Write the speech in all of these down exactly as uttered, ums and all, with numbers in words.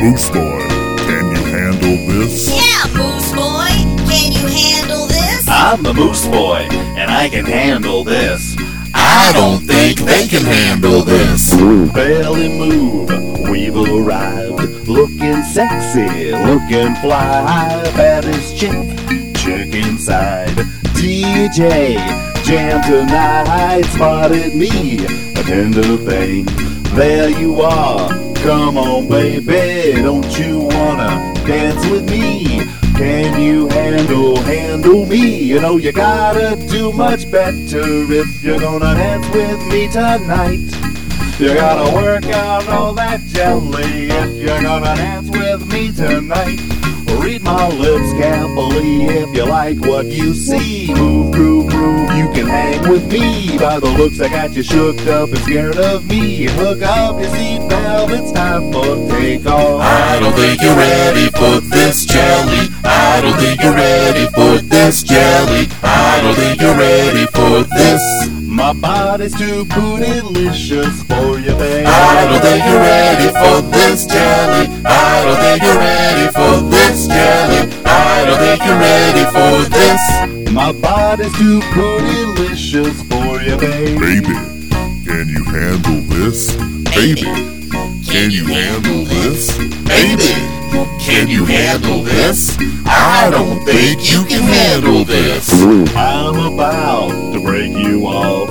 Moose Boy, can you handle this? Yeah, Moose Boy, can you handle this? I'm the Moose Boy, and I can handle this. I don't think they can handle this. Belly move, we've arrived. Looking sexy, looking fly. Baddest chick, chick inside. D J, jam tonight. Spotted me, a tender thing. There you are, come on baby. Don't you wanna dance with me? Can you handle, handle me? You know you gotta do much better if you're gonna dance with me tonight. You gotta work out all that jelly if you're gonna dance with me tonight. Read my lips carefully if you like what you see. Move, groove, groove, you can hang with me. By the looks I got you shook up and scared of me. Hook up your seatbelt, it's time for takeoff. I don't think you're ready for this jelly. I don't think you're ready for this jelly. I don't think you're ready for this. My body's too bootylicious for you, babe. I don't think you're ready for this jelly. I don't think you're ready for this jelly. I don't think you're ready for this. My body's too bootylicious for you, babe. Baby, can you handle this? Baby, can you handle this? Baby, can you handle this? I don't think you can handle this. I'm about to break you off.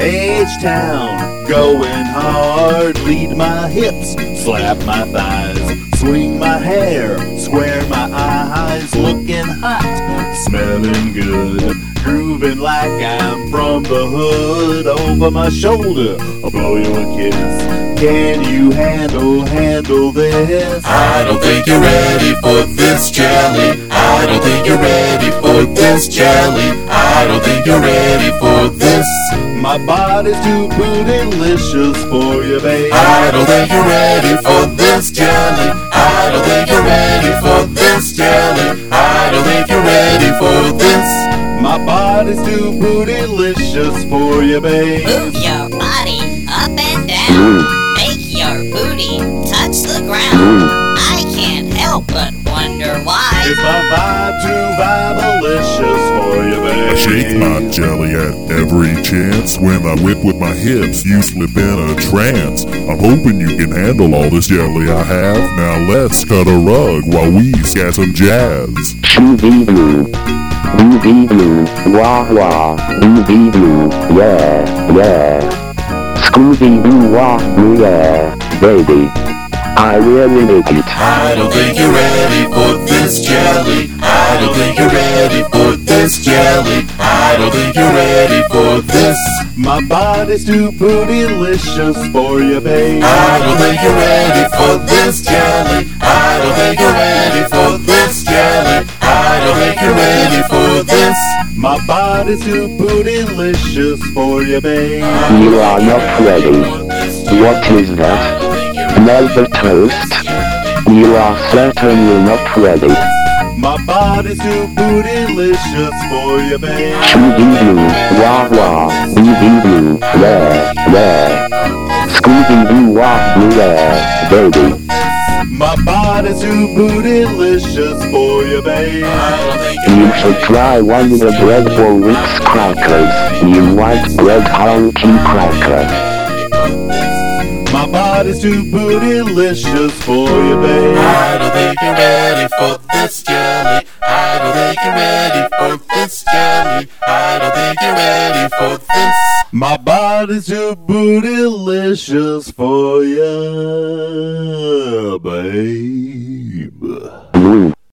H-Town, going hard. Lead my hips, slap my thighs. Swing my hair, square my eyes. Looking hot, smelling good. Grooving like I'm from the hood. Over my shoulder, I'll blow you a kiss. Can you handle, handle this? I don't think you're ready for this jelly. I don't think you're ready for this jelly. I don't think you're ready for this. My body's too bootylicious for you, babe. I don't think you're ready for this jelly. I don't think you're ready for this jelly. I don't think you're ready for this. My body's too bootylicious for you, babe. Move your body up and down. Make your booty touch the ground. I can't help but wonder why. Is my vibe too vibalicious for you, babe? I shake my jelly at every chance. When I whip with my hips, you slip in a trance. I'm hoping you can handle all this jelly I have. Now let's cut a rug while we scat some jazz. Scooby-Doo, Scooby-Doo, wah wah, Scooby-Doo, yeah, yeah. Scooby-Doo, wah, yeah, baby. I really make it. I don't think you're ready for this jelly. I don't think you're ready for this jelly. I don't think you're ready for this. My body's too bootylicious for you, babe. I don't think you're ready for this jelly. I don't think you're ready for this jelly. I don't think you're ready for this. My body's too bootylicious for you, babe. You are not ready. What is that? Another toast? You are certainly not ready. My body's too bootylicious for you, babe. Scooby-Doo, wah wah, Scooby-Doo, yeah, yeah. Scooby-Doo, wah, yeah, baby. My body's too bootylicious for you, babe. You should try one of the bread for Ritz crackers, you white bread honky cracker. My body's too bootylicious for you, babe. I don't think you're ready for this jelly. I don't think you're ready for this jelly. I don't think you're ready for this. My body's too bootylicious for you, babe.